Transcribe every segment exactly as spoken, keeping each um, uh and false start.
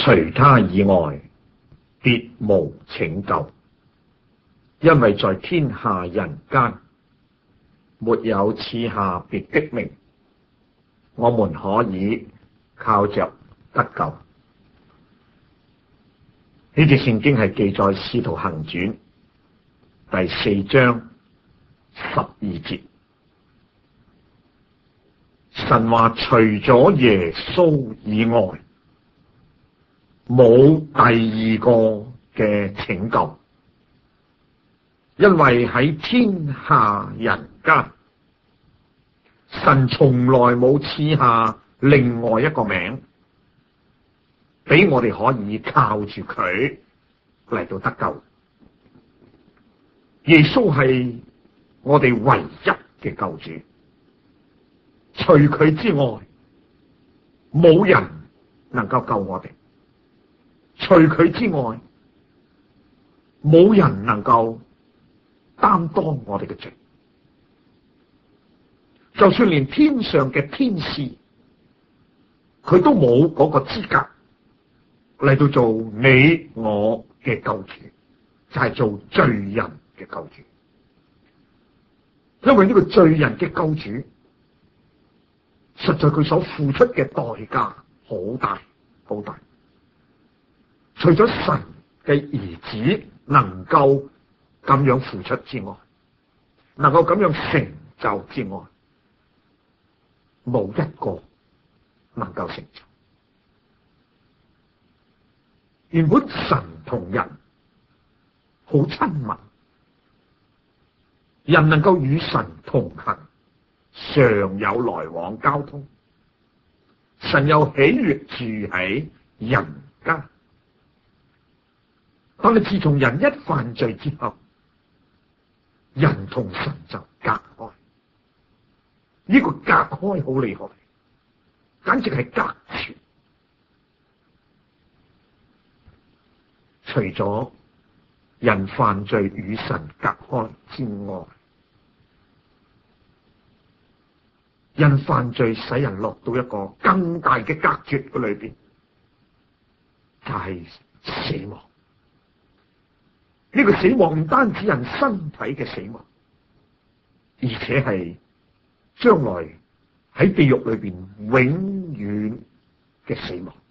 除他以外，別無拯救，因為在天下人間，沒有賜下別的名，我們可以靠着得救。呢節聖經係記載《使徒行傳》第四章十二節。神話除咗耶穌以外，冇第二個嘅拯救，因為喺天下人間，神從來冇賜下另外一個名，俾我哋可以靠住佢嚟到得救。耶穌係我哋唯一嘅救主，除佢之外，冇人能夠救我哋。除佢之外，冇人能夠擔當我哋嘅罪。就算連天上嘅天使，佢都冇嗰個資格嚟到做你我嘅救主，就係做罪人嘅救主。因為呢個罪人嘅救主，實在佢所付出嘅代價好大好大。除咗神嘅兒子能夠咁樣付出之外，能夠咁樣成就之外，冇一個能夠成就。原本神同人好親密，人能夠與神同行，常有來往交通，神又喜悅住喺人間。但係自從人一犯罪之後，人同神就隔開。呢個隔開好厲害，簡直係隔絕。除咗人犯罪與神隔開之外，人犯罪使人落到一個更大嘅隔絕嘅裏邊，就係死亡。呢個死亡唔單止人身體嘅死亡，而且係將來喺地獄裏邊永遠嘅死亡。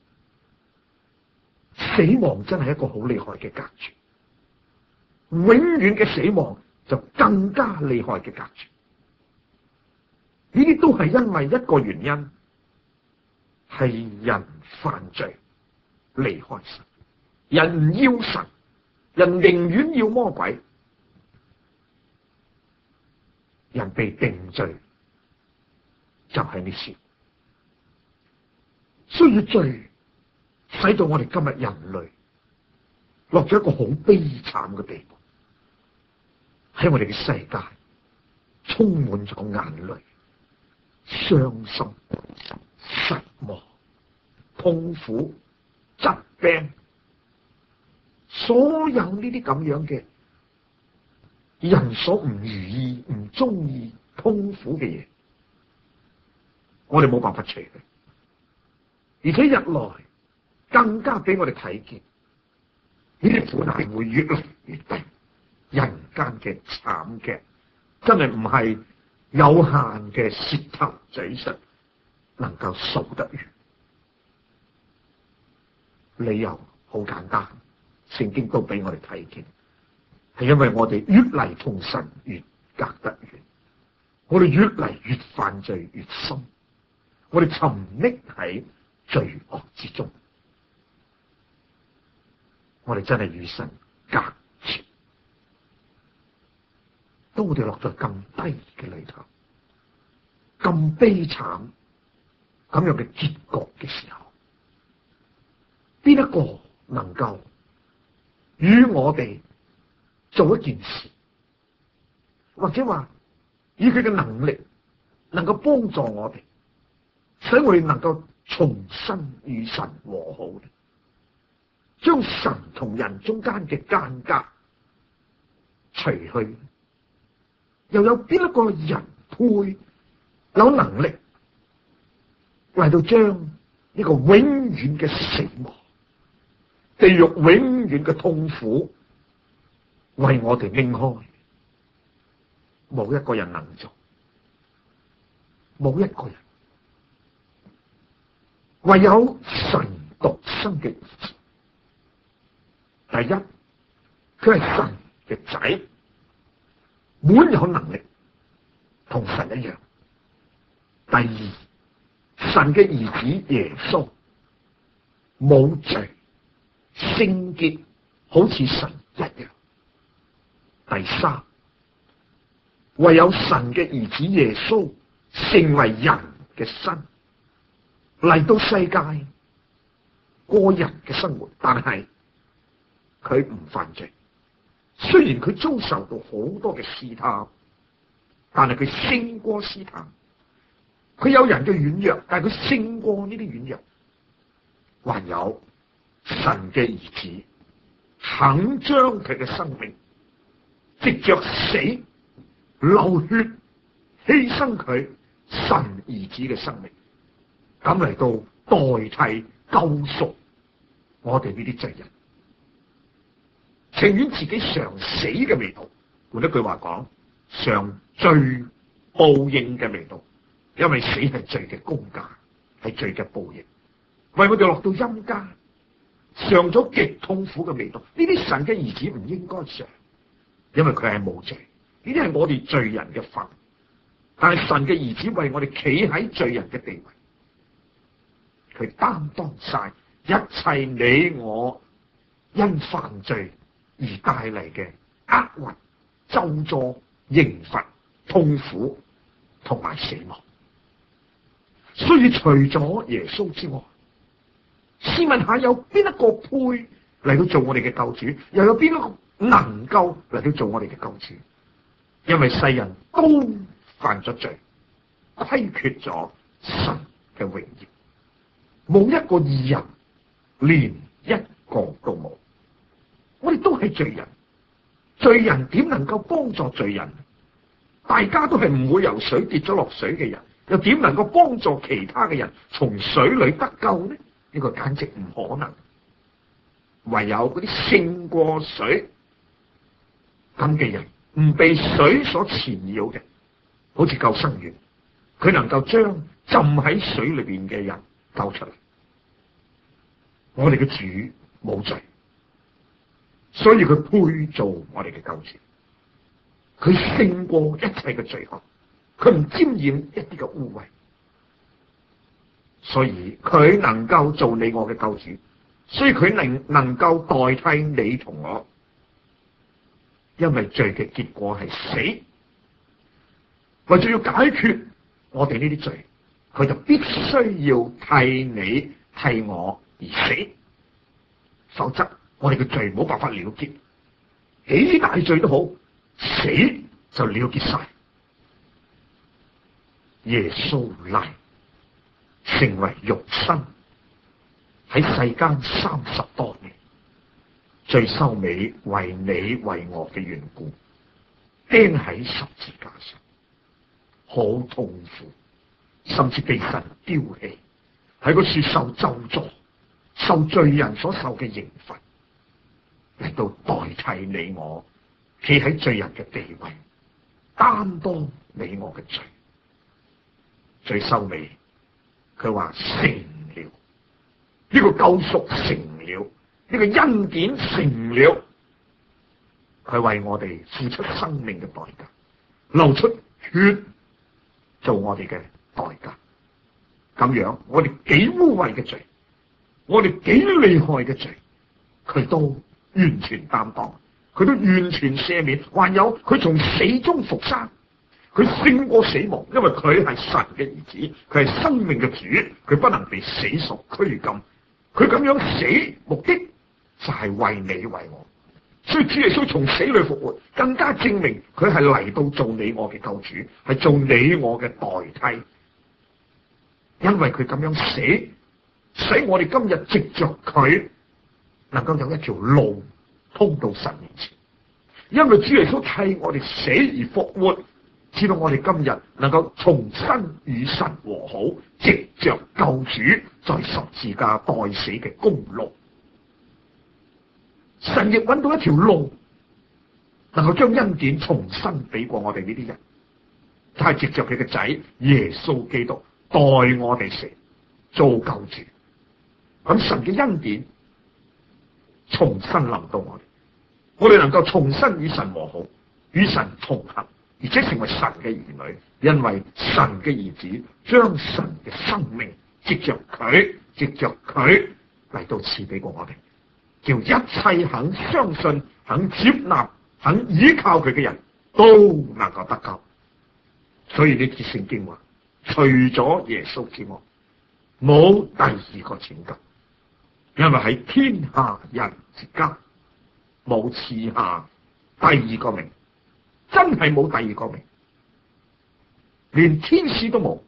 死亡真係一個好厲害嘅隔絕，永遠嘅死亡就更加厲害嘅隔絕。呢啲都係因為一個原因，係人犯罪離開神，人唔要神，人寧願要魔鬼，人被定罪就係呢事。所以罪使到我哋今日人類落咗一個好悲慘嘅地步，喺我哋嘅世界充滿咗眼淚、傷心、失望、痛苦、疾病，所有呢啲咁樣嘅人所唔如意、唔中意、痛苦嘅嘢，我哋冇辦法除去，而且日來更加俾我哋睇見呢啲苦難會越嚟越低，人間嘅慘劇真係唔係有限嘅舌頭嘴唇能夠數得完。理由好簡單，聖經都俾我哋睇見，係因為我哋越嚟同神越隔得遠，我哋越嚟越犯罪越深，我哋沉溺喺罪惡之中，我哋真係與神隔絕。當我哋落咗咁低嘅裏頭，咁悲慘咁樣嘅結局嘅時候，邊一個能夠與我哋做一件事，或者話以佢嘅能力能夠幫助我哋，使我哋能夠重新與神和好，將神同人中間嘅間隔除去？又有邊一個人配有能力嚟到將呢個永遠嘅死亡地獄永遠嘅痛苦為我哋拎開，冇一個人能做，冇一個人，唯有神獨生嘅兒子。第一，佢係神嘅仔，滿有能力，同神一樣。第二，神嘅兒子耶穌冇罪，聖潔，好似神一樣。第三，唯有神嘅兒子耶穌成為人嘅身，嚟到世界過人嘅生活，但係佢唔犯罪。雖然佢遭受到好多嘅試探，但係佢勝過試探。佢有人嘅軟弱，但係佢勝過呢啲軟弱。還有神嘅兒子肯將佢嘅生命藉着死流血犧牲佢神兒子嘅生命，咁嚟到代替救贖我哋呢啲罪人，情願自己嘗死嘅味道。換一句話講，嘗罪報應嘅味道，因為死係罪嘅工價，係罪嘅報應，為我哋落到陰間嘗咗極痛苦嘅味道。呢啲神嘅兒子唔應該嘗，因為佢係冇罪，呢啲係我哋罪人嘅份。但係神嘅兒子為我哋企喺罪人嘅地位，佢擔當晒一切你我因犯罪而帶嚟嘅厄運、咒詛、刑罰、痛苦同埋死亡。所以除咗耶穌之外，試問下有邊一個配嚟到做我哋嘅救主？又有邊一個能夠嚟到做我哋嘅救主？因為世人都犯咗罪，虧缺咗神嘅榮耀，冇一個義人，連一個都冇。我哋都係罪人，罪人點能夠幫助罪人？大家都係唔會游水跌咗落水嘅人，又點能夠幫助其他嘅人從水裏得救呢？呢個簡直唔可能。唯有嗰啲勝過水咁嘅人，唔被水所纏繞嘅，好似救生員，佢能夠將浸喺水裏邊嘅人救出嚟。我哋嘅主冇罪，所以佢配做我哋嘅救主。佢勝過一切嘅罪惡，佢唔沾染一啲嘅污穢，所以佢能夠做你我嘅救主，所以佢能能夠代替你同我。因為罪嘅結果係死，為咗要解決我哋呢啲罪，佢就必須要替你替我而死，否則我哋嘅罪冇辦法了結，幾大罪都好，死就了結晒。耶穌嚟成為肉身喺世間三十多年，最收尾為你為我嘅緣故釘喺十字架上，好痛苦，甚至被神丟棄，喺個樹受咒詛，受罪人所受嘅刑罰，嚟到代替你我企喺罪人嘅地位，擔當你我嘅罪。最收尾佢話成了，呢個救贖成了，呢個恩典成了。佢為我哋付出生命嘅代價，流出血做我哋嘅代價。咁樣我哋幾污穢嘅罪，我哋幾厲害嘅罪，佢都完全擔當，佢都完全赦免。還有佢從死中復生，佢勝過死亡，因為佢係神嘅兒子，佢係生命嘅主，佢不能被死所拘禁。佢咁樣死，目的就係為你為我。所以主耶穌從死裏復活，更加證明佢係嚟到做你我嘅救主，係做你我嘅代替。因為佢咁樣死，使我哋今日藉着佢能夠有一條路通到神面前。因為主耶穌替我哋死而復活，知道我哋今日能夠重新與神和好，藉着救主在十字架代死嘅功勞。 神亦揾到一條路，能夠將恩典重新俾過我哋呢啲人，就係藉着佢嘅仔耶穌基督代我哋成做救主。咁神嘅恩典重新臨到我哋，我哋能夠重新與神和好，與神同行，而且成為神嘅兒女，因為神嘅兒子將神嘅生命藉着佢，藉着佢嚟到賜俾過我哋，叫一切肯相信、肯接納、肯依靠佢嘅人都能夠得救。所以呢節聖經話，除咗耶穌之外，冇第二個拯救，因為喺天下人之間冇賜下第二個名，真係冇第二個名，連天使都冇，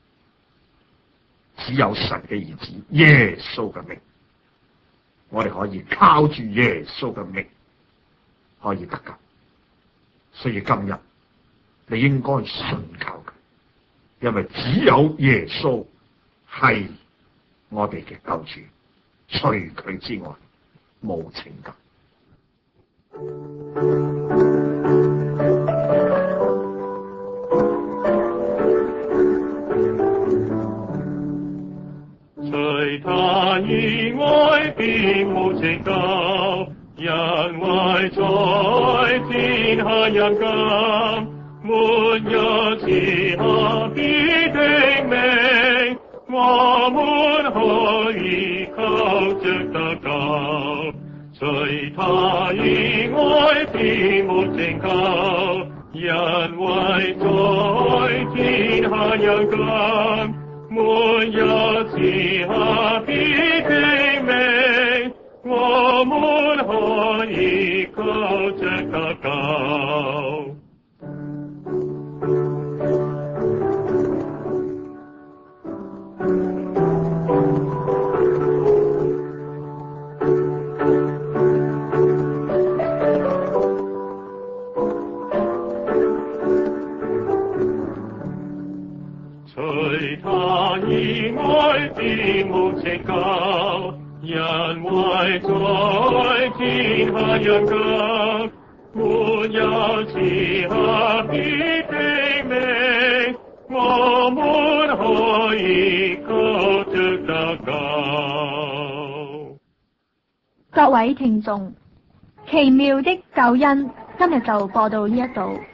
只有神嘅兒子耶穌嘅名，我哋可以靠住耶穌嘅名可以得救。所以今日你應該信靠佢，因為只有耶穌係我哋嘅救主，除佢之外冇拯救。 除他以外別無拯救，因為在天下人間，沒有賜下別的名，我們可以靠着得救。除他以外別無拯救，因為在天下人間，沒有賜下別的名，我們可以靠着得救。除他以外別無拯救，因為在天下人間，沒有賜下別的名，我們可以靠着得救。 各位聽眾，奇妙的救恩今日就播到呢一度。